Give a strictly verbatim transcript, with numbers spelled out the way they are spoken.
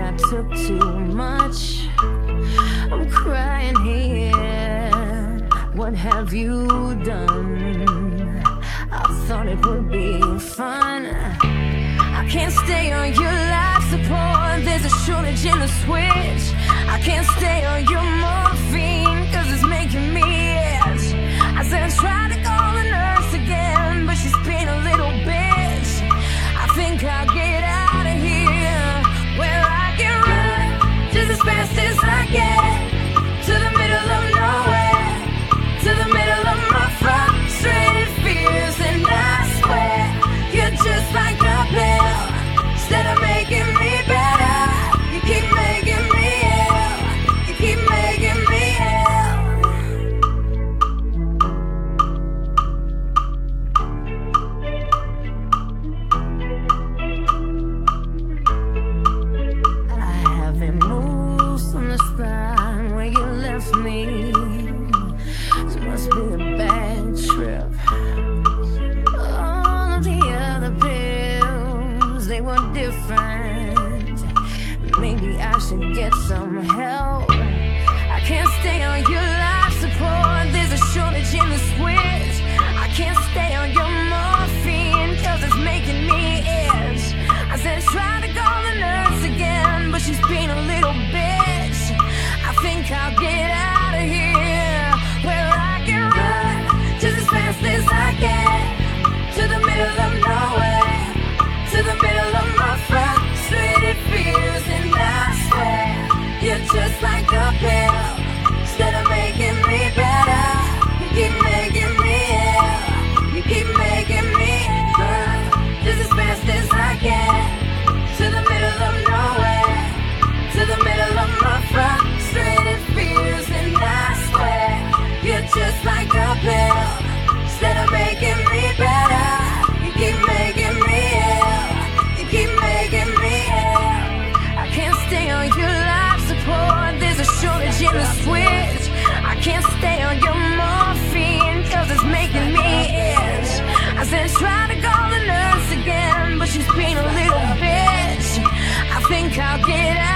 I took too much. I'm crying here. What have you done? I thought it would be fun. I can't stay on your life support. There's a shortage in the switch. I can't stay on your morphine, cause it's making me itch. I said I tried to call the nurse again, but she's being a little bitch. I think I'll get out of here, where I can run just as fast as I can, to the middle of nowhere, to the middle of my frustrated fears. And I swear, you're just like a pill. Instead of making me better, you keep making me ill. You keep making me ill. I haven't moved from the spot where you left me. This must be a bad trip. All of the other pills, they were different. Maybe I should get some help. I can't stay on your life support. There's a shortage in the switch. I can't stay on your morphine, cause it's making me itch. I said try to call the nurse again, but she's being a little bitch. I think I'll get out of here, where I can run just as fast as I can, to the middle of nowhere, to the middle of my frustrated fears. And I swear, you're just like a pill. Instead of making me better, you keep making me ill. You keep making me ill. Just as fast as I can, to the middle of nowhere, to the middle of my frustrated fears. And I swear, you're just like a pill. Instead of making me better, you keep making me ill. You keep making me ill. I can't stay on your life support. There's a shortage in the switch. I can't stay on your morphine, cause it's making me itch. I said try to call the nurse again, but she's being a little bitch. I think I'll get out